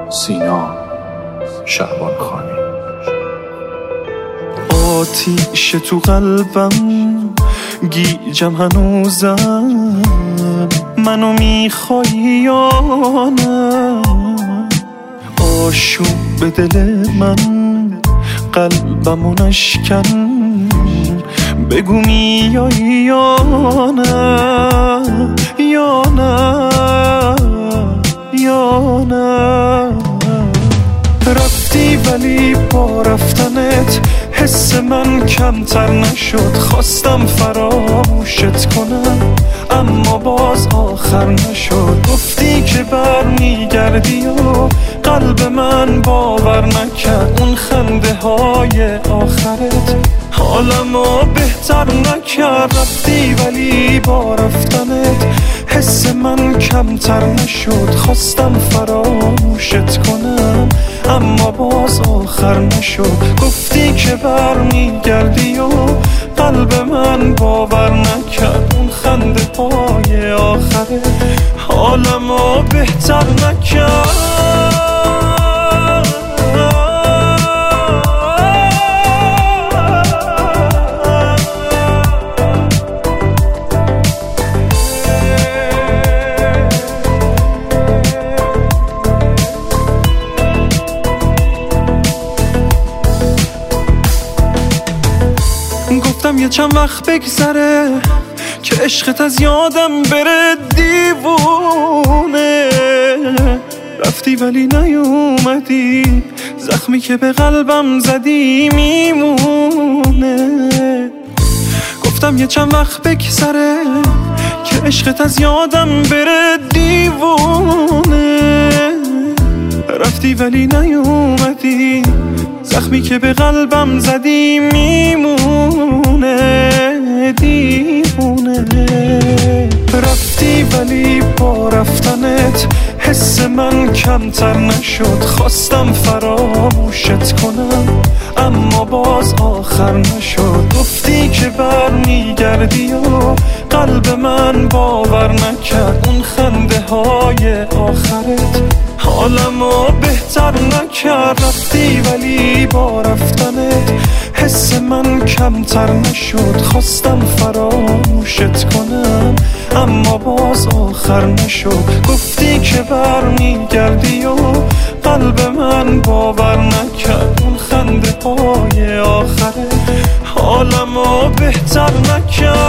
سینا شعبان خانی. آتیش تو قلبم گیجم هنوزم، منو میخوای یا نه؟ آشوب دل من قلبمو نشکن، بگو میای یا نه، یا نه، یا نه. رفتی ولی با رفتنت حس من کمتر نشد، خواستم فراموشت کنم اما باز آخر نشد. گفتی که برمیگردی و قلب من باور نکرد، اون خنده های آخرت حالمو بهتر نکرد. رفتی ولی با رفتنت حس من کمتر نشد، خواستم فراموشت کنم اما باز آخر نشد. گفتی که برمیگردی و قلب من باور نکرد، اون خنده های آخره حالمو بهتر نکرد. گفتم یه چند وقت بگذره که عشقت از یادم بره دیوونه. رفتی ولی نیومدی، زخمی که به قلبم زدی میمونه. گفتم یه چند وقت بگذره که عشقت از یادم بره دیوونه. رفتی ولی نیومدی، زخمی که به قلبم زدی میمونه، دیوونه. رفتی ولی با رفتنت حس من کمتر نشد، خواستم فراموشت کنم اما باز آخر نشد. گفتی که برمیگردی و قلب من باور نکرد، اون خنده های آخرت حالمو بهتر نکرد. رفتی ولی با رفتنت حس من کمتر نشد، خواستم فراموشت کنم اما باز آخر نشد. گفتی که برمیگردی و قلب من باور نکرد، اون خنده های آخره حالمو بهتر نکرد.